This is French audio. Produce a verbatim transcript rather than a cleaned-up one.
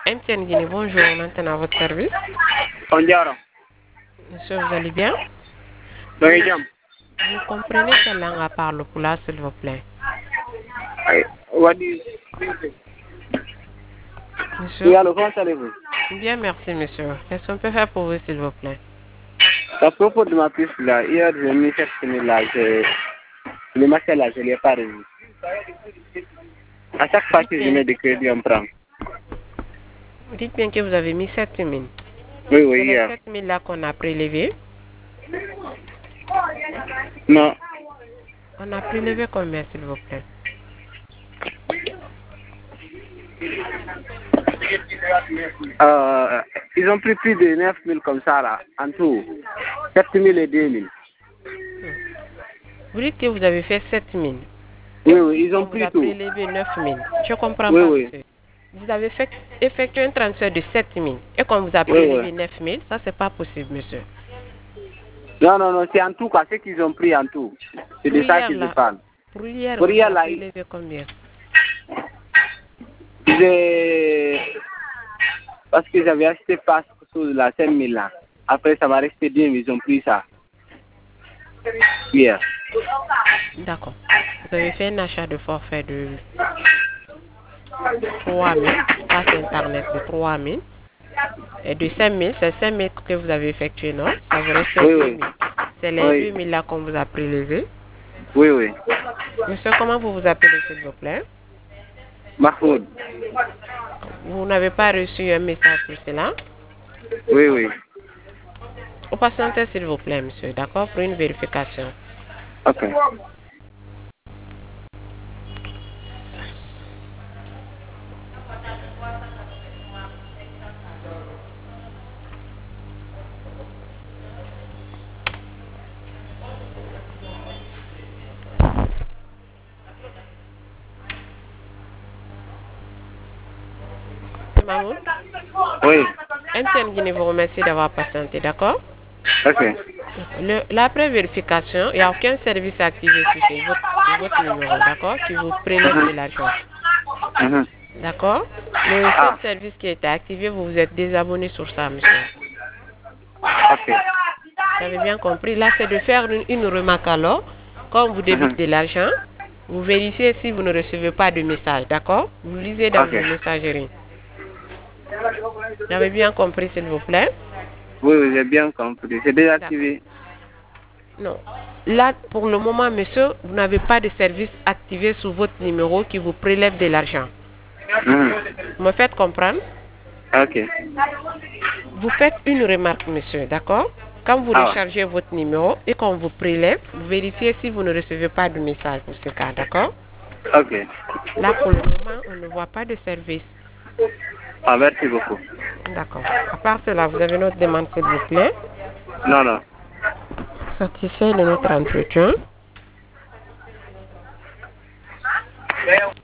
M T N Guinée, bonjour, maintenant à votre service. Bonjour. Monsieur, vous allez bien? Bonjour. Vous comprenez quelle langue à parle pour là, s'il vous plaît? What do you... Monsieur? Oui, allô, comment allez-vous? Bien, merci, monsieur. Qu'est-ce qu'on peut faire pour vous, s'il vous plaît? À propos de ma puce là, hier j'ai mis cette semaine là, je... le marché là, je ne l'ai pas revu. À chaque fois que je mets des crédits, on prend. Vous dites bien que vous avez mis sept mille. Oui, oui, C'est les hier. sept mille là qu'on a prélevé. Non. On a prélevé combien, s'il vous plaît? Euh, ils ont pris plus de neuf mille comme ça là, en tout. sept mille et deux mille. Vous dites que vous avez fait sept mille. Oui, oui, ils ont On vous pris a tout. prélevé neuf mille. Je comprends Oui, pas, oui. monsieur. Vous avez fait, effectué un transfert de sept mille et qu'on vous a Oui, prélevé oui. neuf mille, ça c'est pas possible, monsieur. Non, non, non, c'est en tout quoi, ce qu'ils ont pris en tout. C'est Pour de ça hier que je là, parle. pour hier, Pour on vous hier a là, prélevé combien? j'ai... Parce que j'avais acheté pas sur la cinq mille là. Après, ça va rester bien, ils ont pris ça. Hier. D'accord. Vous avez fait un achat de forfait de trois mille, passe internet de trois mille. Et de cinq mille, c'est cinq mille que vous avez effectué, non? Ça vous reste Oui, deux oui. mille. C'est les Oui. deux mille là qu'on vous a prélevé. Oui, oui. Monsieur, comment vous vous appelez, s'il vous plaît? Mahfoud. Vous n'avez pas reçu un message pour cela? Oui, oui. Vous patientez, s'il vous plaît, monsieur, d'accord, pour une vérification. Ok. Mamoud, Oui. M T N Guinée vous remercie d'avoir patienté, d'accord? Ok. Le, la pré-vérification, il n'y a aucun service activé sur ce- votre, sur votre numéro, d'accord, qui vous prélève de l'argent. Mhm. D'accord? Le seul Ah, service qui a été activé, vous vous êtes désabonné sur ça, monsieur. ok. Vous avez bien compris. Là, c'est de faire une, une remarque alors. Quand on vous débite Mhm. de l'argent, vous vérifiez si vous ne recevez pas de message, d'accord? Vous lisez dans Ok. vos messageries. Vous avez bien compris, s'il vous plaît? Oui, oui, j'ai bien compris. C'est déjà D'accord. activé. Non. Là, pour le moment, monsieur, vous n'avez pas de service activé sur votre numéro qui vous prélève de l'argent. Mhm. Vous me faites comprendre? Ok. Vous faites une remarque, monsieur, d'accord? Quand vous Ah, rechargez votre numéro et qu'on vous prélève, vous vérifiez si vous ne recevez pas de message pour ce cas, d'accord? ok. Là, pour le moment, on ne voit pas de service. Ah, merci beaucoup. D'accord. À part cela, vous avez une autre demande, s'il vous plaît? Non, non. Satisfait de notre entretien.